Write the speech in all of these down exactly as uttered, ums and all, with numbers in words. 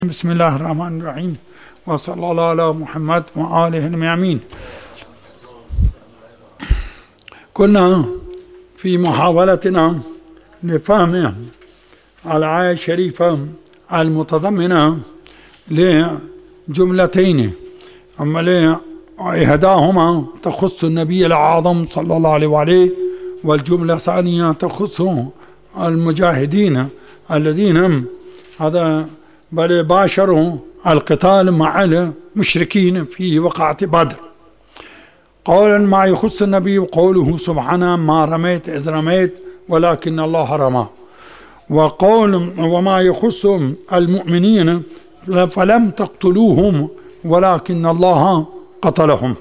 بسم الله الرحمن الرحيم وصلى الله على محمد وآله الميامين. كنا في محاولتنا لفهم الآية الشريفة المتضمنة لجملتين، أما إحداهما تخص النبي الأعظم صلى الله عليه وآله، والجملة الثانية تخص المجاهدين الذين هذا بل باشروا القتال مع المشركين في وقعة بدر. قولا ما يخص النبي قوله سبحانه ما رميت إذ رميت ولكن الله رمى، وقول وما يخص المؤمنين فلم تقتلوهم ولكن الله قتلهم.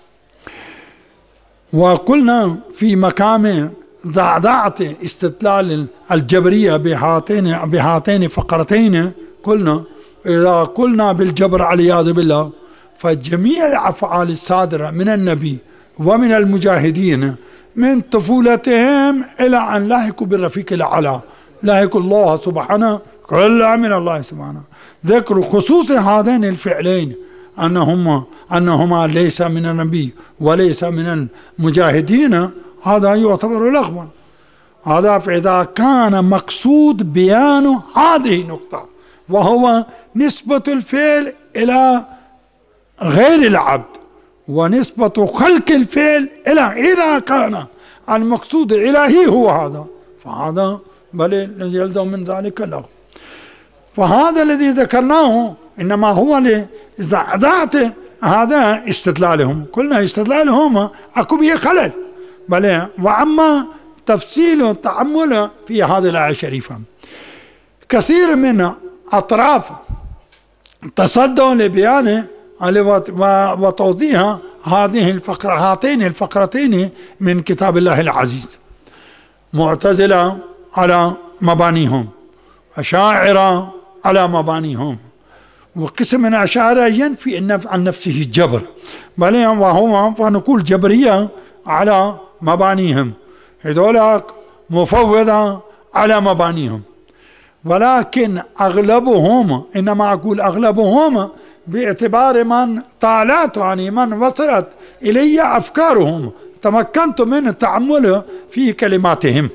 وقلنا في مقام ضعضعة استدلال الجبرية بهاتين بهاتين فقرتين، قلنا إذا قلنا بالجبر والعياذ بالله فجميع الأفعال الصادرة من النبي ومن المجاهدين من طفولتهم إلى أن لاحقوا بالرفيق الأعلى لاحقوا الله سبحانه كلها من الله سبحانه، ذكر خصوص هذين الفعلين أنهما أنهما ليس من النبي وليس من المجاهدين، هذا يعتبر لغوا. هذا فإذا كان مقصود بيان هذه النقطة وهو نسبة الفعل إلى غير العبد ونسبة خلق الفعل إلى إذا كان المقصود الإلهي هو هذا، فهذا بل يلزم من ذلك اللغو. فهذا الذي ذكرناه إنما هو لإذاعة هذا استدلالهم، قلنا استدلالهم أكو به خلل بل، وأما تفصيل التأمل في هذه الآية الشريفة كثير من أطراف تصدوا لبيان وتوضيح هذه الفقرة هاتين الفقرتين من كتاب الله العزيز. معتزلة على مبانيهم، أشاعرة على مبانيهم، وقسم من أشاعرة ينفي عن نفسه الجبر بل وهو فنقول جبرية على مبانيهم، هذولا مفوضة على مبانيهم. ولكن أغلبهم، إنما أقول أغلبهم باعتبار من طالعت يعني من وصلت إلي أفكارهم تمكنت من التأمل في كلماتهم،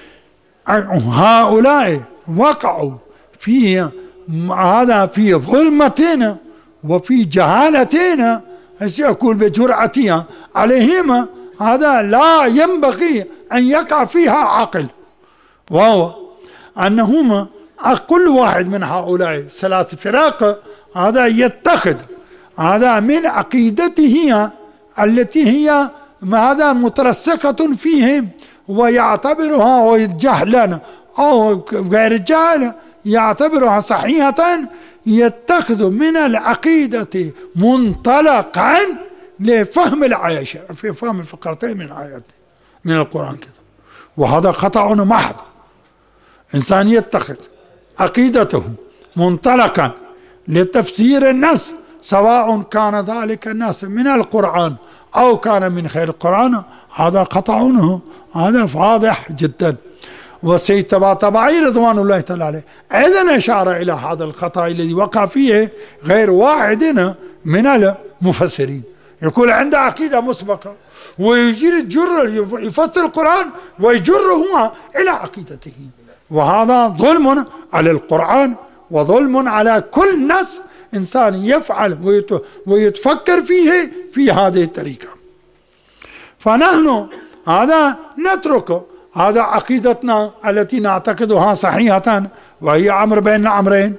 هؤلاء وقعوا في هذا في ظلمتين وفي جهالتين يقول بجرعتها عليهم، هذا لا ينبغي أن يقع فيها عاقل، وهو أنهم كل واحد من هؤلاء ثلاث فرق هذا يتخذ هذا من عقيدته التي هي هذا مترسخة فيهم ويعتبرها جهلا أو غير جهل يعتبرها صحيحة، يتخذ من العقيدة منطلقا لفهم الآية في فهم الفقرتين من الآيات من القرآن كده، وهذا خطأ محض. إنسان يتخذ عقيدته منطلقا لتفسير النص سواء كان ذلك النص من القرآن أو كان من غير القرآن، هذا خطأ هذا واضح جدا. والسيد طباطبائي رضوان الله تعالى عليه أيضا أشار إلى هذا الخطأ الذي وقع فيه غير واحد من المفسرين، يقول عنده عقيدة مسبقة ويجير الجر يفسر القرآن ويجره إلى عقيدته، وهذا ظلم على القرآن وظلم على كل نص إنسان يفعل ويتفكر فيه في هذه الطريقة. فنحن هذا نترك هذا عقيدتنا التي نعتقدها صحيحة وهي أمر بين أمرين،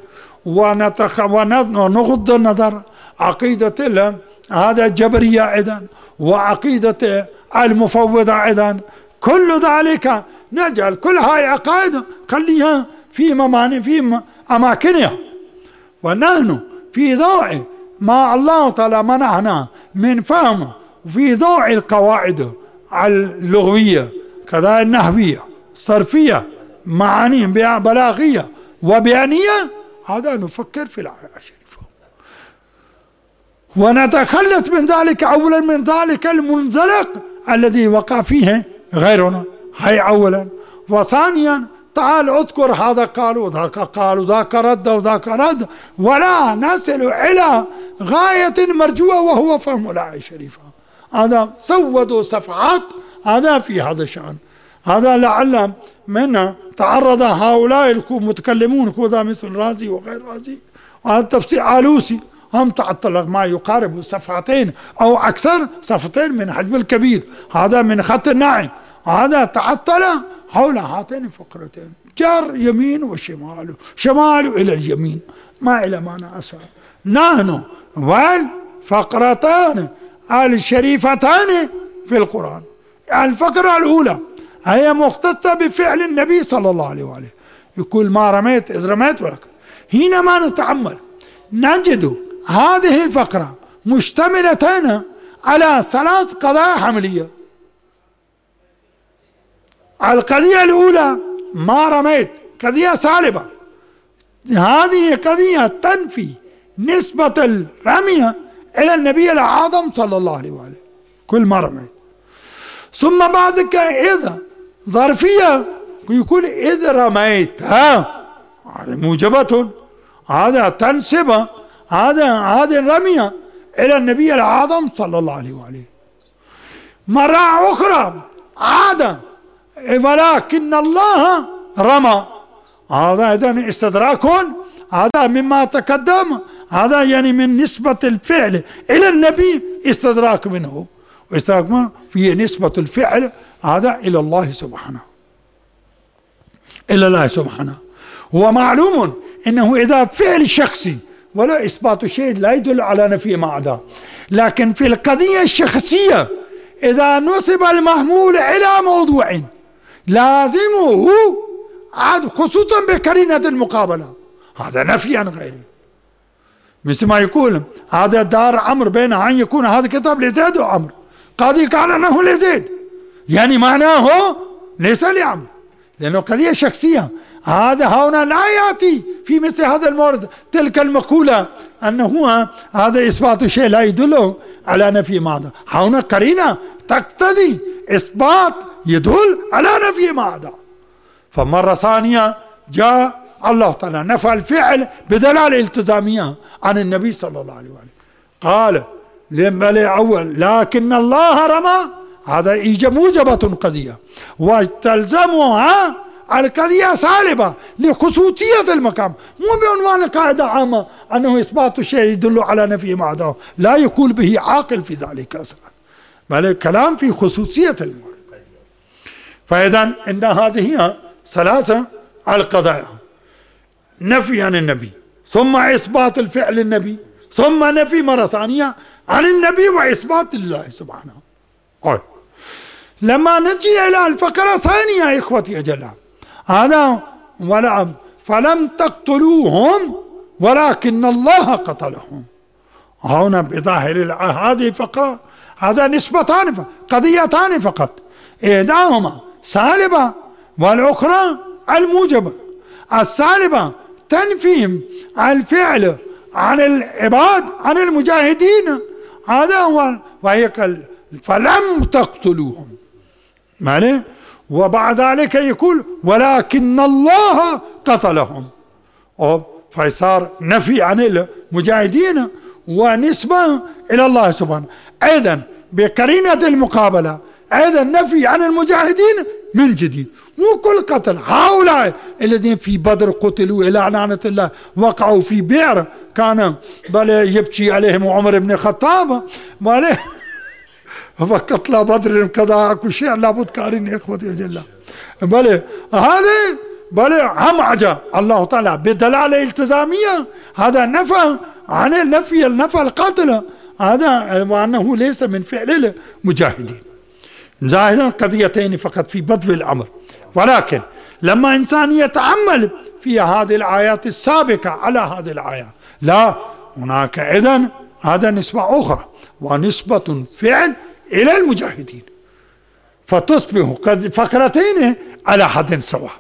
ونغض النظر عقيدة هذا الجبرية أيضا وعقيدة المفوضة أيضا، كل ذلك نجعل كل هاي عقائد خليها في ممانع في أماكنها، ونحن في ضوء ما الله تعالى منعنا من فهم في ضوء القواعد اللغوية كذا النحوية صرفية معاني بلاغية وبيانية، هذا نفكر في الآية الشريفة ونتخلص من ذلك أولا من ذلك المنزلق الذي وقع فيه غيرنا، هي أولا. وثانيا تعال اذكر هذا قال وذاك قال وذاك رد وذاك رد، ولا نصل إلى غاية مرجوة وهو فهم الآية الشريفة. هذا سودوا صفحات هذا في هذا الشأن. هذا لعل من تعرض هؤلاء المتكلمون كذا مثل رازي وغير رازي، وهذا تفسير آلوسي، هم تعطل ما يقارب صفحتين أو أكثر، صفحتين من حجم الكبير، هذا من خط الناعم، هذا تعطل حول هاتين الفقرتين، جر يمين وشمال، شمال إلى اليمين، ما إلى معنى أسر. نحن والفقرتان الشريفتان في القرآن. الفقرة الأولى هي مختصة بفعل النبي صلى الله عليه وآله، يقول ما رميت إذ رميت ولكن. حينما نتأمل نجد هذه الفقرة مشتملة على ثلاث قضايا حملية. القضية الأولى ما رميت، قضية سالبة، هذه قضية تنفي نسبة الرمية إلى النبي الأعظم صلى الله عليه وآله كل ما رميت. ثم بعد كده إذا ظرفية يقول إذ رميت، ها موجبة، هذا تنسب هذا هذه الرمية إلى النبي الأعظم صلى الله عليه وآله. مرة أخرى عاد ولكن الله رمى، هذا إذن استدراك، هذا مما تقدم، هذا يعني من نسبة الفعل إلى النبي استدراك منه، واستدراك منه في نسبة الفعل هذا إلى الله سبحانه، إلى الله سبحانه. هو معلوم إنه إذا فعل شخصي ولا إثبات شيء لا يدل على نفي ما عداه، لكن في القضية الشخصية إذا نسب المحمول إلى موضوع لازمه عاد خصوصا بقرينة المقابلة، هذا نفي عن غيره. مثل ما يقول هذا دار عمرو بين أن يكون هذا كتاب لزيد وعمرو، قاضي قال أنه لزيد، يعني معناه ليس لعمرو، لأنه قضية شخصية. هذا هنا لا يأتي في مثل هذا المورد تلك المقولة أنه هذا إثبات شيء لا يدل على نفي ماذا، هنا قرينة تقتضي إثبات يدل على نفي ماذا. فمرة ثانية جاء الله تعالى نفى الفعل بدلالة التزامية عن النبي صلى الله عليه وآله، قال لما أول لكن الله رمى، هذا إيجاب موجبة قضية وتلزمها القضية سالبة لخصوصية المقام، مو بعنوان قاعدة عامة أنه إثبات الشيء يدل على نفي معه، لا يقول به عاقل في ذلك أصلا، بل الكلام في خصوصية المورد. فإذا عند هذه هي ثلاثة القضايا: نفي عن النبي، ثم إثبات الفعل النبي، ثم نفي مرة ثانية عن النبي وإثبات الله سبحانه. أوه. لما نجي إلى الفقرة الثانية يا إخوتي أجلها، هذا ولا فلم تقتلوهم ولكن الله قتلهم، هنا بظاهر هذه الفقرة هذا نسبتان قضيتان فقط، إحداهما سالبة والأخرى الموجبة. السالبة تنفي الفعل عن العباد عن المجاهدين، هذا هو، وهي فلم تقتلوهم معنى، وبعد ذلك يقول ولكن الله قتلهم، فصار نفي عن المجاهدين ونسبة إلى الله سبحانه. أيضا بقرينة المقابلة أيضا نفي عن المجاهدين من جديد، مو كل قتل، هؤلاء الذين في بدر قتلوا إلى لعنة الله وقعوا في بئر كان بل يبكي عليهم عمر بن الخطاب، بل فقتل بدر كذا كل شيء لابد كارين يا اخوتي اجل، بل هذا بل هم عجا الله تعالى بدلاله التزاميه، هذا نفى عن النفي النفى القتل، هذا وانه ليس من فعل المجاهدين. ظاهرا قضيتين فقط في بدء الامر، ولكن لما انسان يتامل في هذه الايات السابقه على هذه الايات، لا هناك اذن هذا نسبه اخرى ونسبه فعل إلى المجاهدين، فتصبح فقرتين على حد سواء.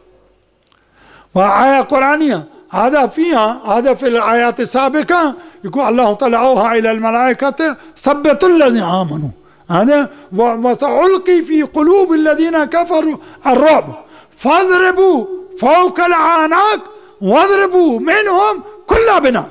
وآية قرآنية هذا فيها هذا في الآيات السابقة يقول الله تعالى أوحى إلى الملائكة ثبتوا الذين آمنوا، هذا وسألقي في قلوب الذين كفروا الرعب فاضربوا فوق الأعناق واضربوا منهم كل بنان.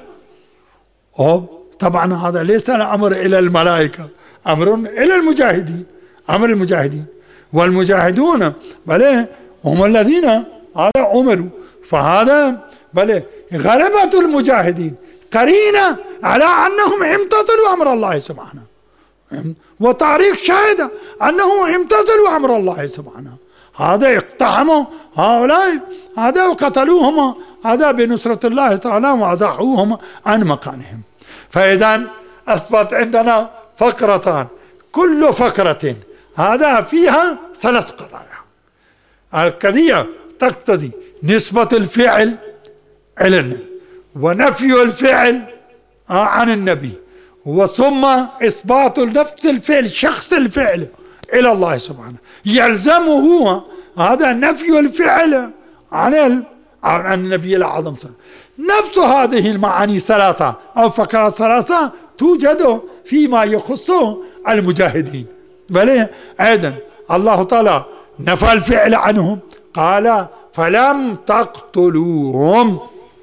طبعا هذا ليس الأمر إلى الملائكة، أمر إلى المجاهدين، أمر المجاهدين، والمجاهدون بل هم الذين هذا أمروا. فهذا بل غلبة المجاهدين قرينة على أنهم امتثلوا أمر الله سبحانه، وتاريخ شاهد أنهم امتثلوا أمر الله سبحانه. هذا اقتحموا هؤلاء هذا وقتلوهم هذا بنصرة الله تعالى وأزاحوهم عن مكانهم. فإذا أثبت عندنا فقرتان، كل فقرة هذا فيها ثلاث قضايا. القضية تقتضي نسبة الفعل إلى النبي، ونفي الفعل عن النبي، وثم إثبات نفس الفعل شخص الفعل إلى الله سبحانه. يلزمه هذا نفي الفعل عن عن النبي الأعظم. نفس هذه المعاني الثلاثة أو فقرات ثلاثة توجد فيما يخص المجاهدين. بل أيضا الله تعالى نفى الفعل عنهم، قال فلم تقتلوهم.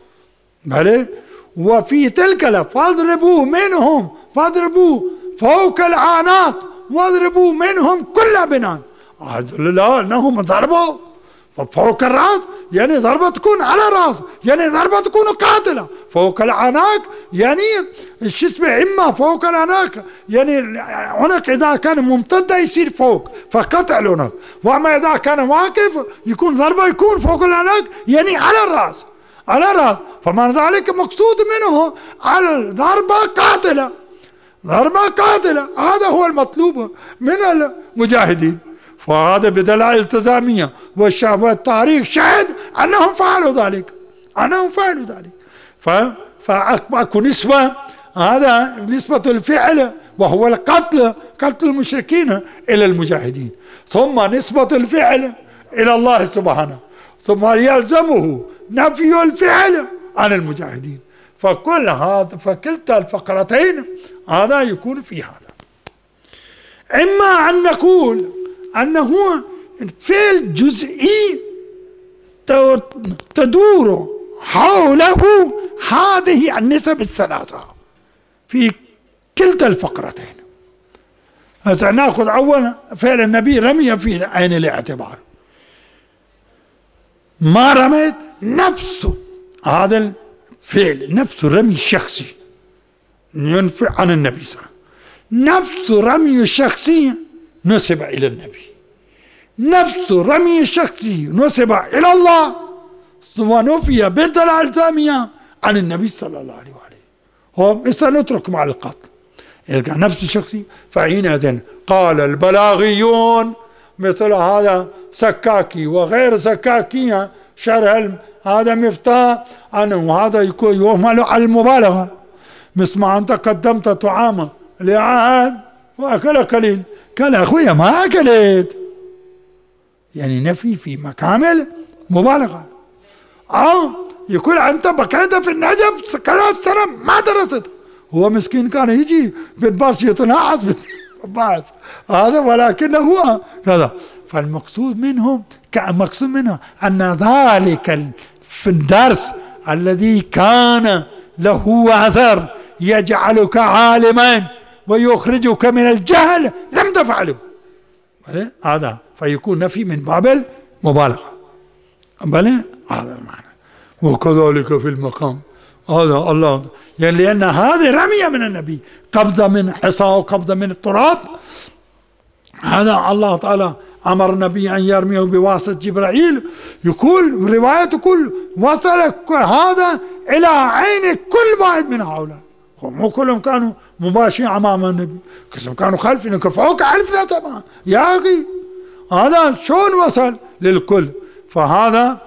بل وفي تلك فاضربوا منهم فاضربوا فوق الأعناق واضربوا منهم كل بنان. لا أنهم ضربوا فوق الرأس، يعني ضربة تكون على الرأس، يعني ضربة تكون قاتلة. فوق الأعناق يعني شو اسمه، إما فوق الأعناق يعني هناك إذا كان ممتدة يصير فوق فقتل هناك، وأما إذا كان واقف يكون ضربة يكون فوق الأعناق يعني على الرأس، على الرأس. فمن ذلك مقصود منه على ضربة قاتلة، ضربة قاتلة. هذا هو المطلوب من المجاهدين. وهذا بدلائل التزامية والتاريخ شهد أنهم فعلوا ذلك، أنهم فعلوا ذلك. فأصبح نسبة هذا نسبة الفعل وهو القتل، قتل المشركين إلى المجاهدين، ثم نسبة الفعل إلى الله سبحانه، ثم يلزمه نفي الفعل عن المجاهدين. فكل هذا فكلتا الفقرتين هذا يكون في هذا. إما أن نقول أنه فعل جزئي تدور حوله هذه النسب الثلاثة في كلتا الفقرتين. نأخذ أولا فعل النبي رمي في عين الاعتبار، ما رميت نفسه هذا الفعل، نفس الرمي الشخصي ينفع عن النبي صلى الله عليه وسلم، نفس رمي الشخصي نسب إلى النبي، نفس رمي الشخصي نسب إلى الله، ونفي بالدلائل التامية عن النبي صلى الله عليه وآله. هو مثل نترك مع القتل إذا كان نفس الشخصي، فحينئذ قال البلاغيون مثل هذا سكاكي وغير سكاكية شرح هذا مفتاح أنه هذا يكون يهمل على المبالغة، مثل ما أنت قدمت طعاما لعهد وأكل قليل، قال أخويا ما أكلت، يعني نفي في مكامل مبالغة. أو يقول أنت بقيت في النجف ثلاث سنة ما درست، هو مسكين كان يجي بالبرش يتنعس بالباس هذا، ولكن هو كذا. فالمقصود منهم كمقصود منه أن ذلك في الدرس الذي كان له أثر يجعلك عالما ويخرجك من الجهل لم تفعله، هذا فيكون نفي من باب المبالغة. بل هذا المعنى. وكذلك في المقام هذا الله يعني لأن هذه رمية من النبي، قبضة من حصى وقبضة من التراب، هذا الله تعالى أمر النبي أن يرميه بواسطة جبرائيل. يقول رواية تقول وصل هذا إلى عين كل واحد من هؤلاء، مو كلهم كانوا مباشرين أمام النبي، كلهم كانوا خلفنا فوق ألف نسمة يا أخي، هذا شلون وصل للكل؟ فهذا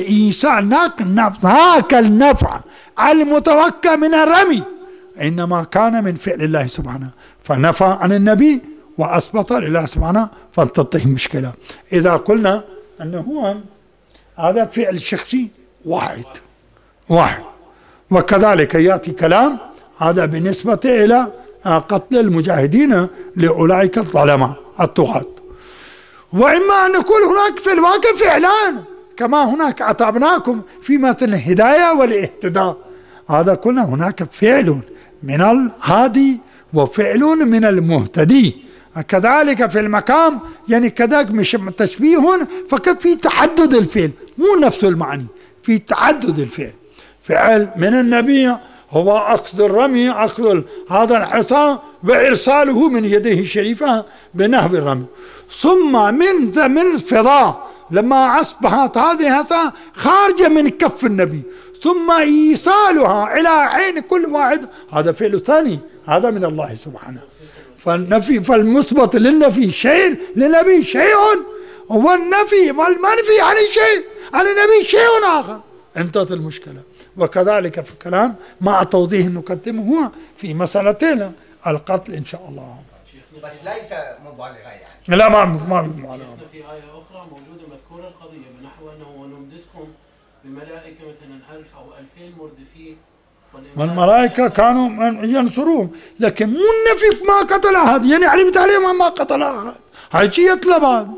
ذاك النفع المتوقع من الرمي إنما كان من فعل الله سبحانه، فنفى عن النبي وأثبت لله سبحانه، فانتهت المشكلة. إذا قلنا أنه هذا فعل شخصي واحد واحد، وكذلك يأتي كلام هذا بالنسبة إلى قتل المجاهدين لأولئك الظلماء الطغاة. وإما أن نقول هناك في الواقع فعلان كما هناك أعطيناكم في مثل الهداية والاهتداء، هذا كله هناك فعل من الهادي وفعل من المهتدي. كذلك في المقام يعني كذلك مش تشبيه، فقط في تعدد الفعل مو نفس المعني، في تعدد الفعل. فعل من النبي هو أخذ الرمي، أخذ هذا الحصى وإرساله من يده الشريفة بنهب الرمي، ثم من من الفضاء لما أصبحت هذه الحصى خارجة من كف النبي ثم إيصالها إلى عين كل واحد، هذا فعل ثاني، هذا من الله سبحانه. فالنفي فالمثبت للنفي شيء، للنبي شيء، والنفي والمنفي عن شيء عن النبي شيء آخر، انتهت المشكلة. وكذلك في الكلام مع توضيح نقدمه هو في مسألتين القتل إن شاء الله. بس ليس مبالغة يعني. لا ما ما مبالغة. في آية أخرى موجودة مذكورة القضية بنحو أنه ونمددكم بملائكة مثلا ألف أو ألفين مردفين، والملائكة كانوا ينصرون، لكن مو النفي ما قتل أحد، يعني علمت عليهم ما قتل أحد، هاي شيء يطلب هذا.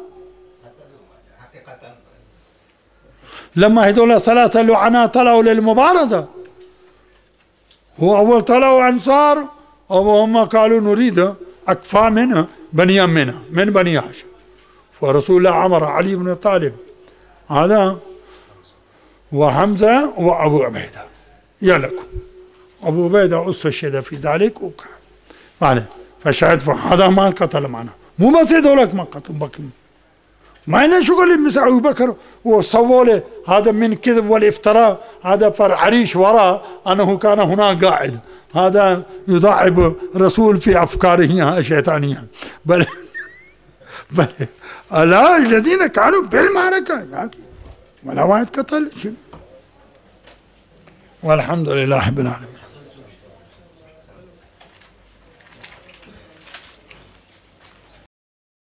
لما هذول ثلاثة لعنات طلعوا للمبارزة، هو أول طلعوا أنصار وهم قالوا نريد أكفى منها بني منها من بني هاشم، فرسول الله أمر علي بن طالب هذا وحمزة وأبو عبيدة يلكم، أبو عبيدة استشهد في ذلك وكان فشهد هذا ما قتل معنا، مو بس هذولك ما قتلوا بكر، ما لنا شغل مثل أبو بكر وصووا له هذا من كذب والافتراء، هذا فرعريش وراء أنه كان هناك قاعد، هذا يضاعب رسول في أفكاره الشيطانية، بل بل لا الذين كانوا بالمعركة ولا واحد قتل. والحمد لله رب العالمين.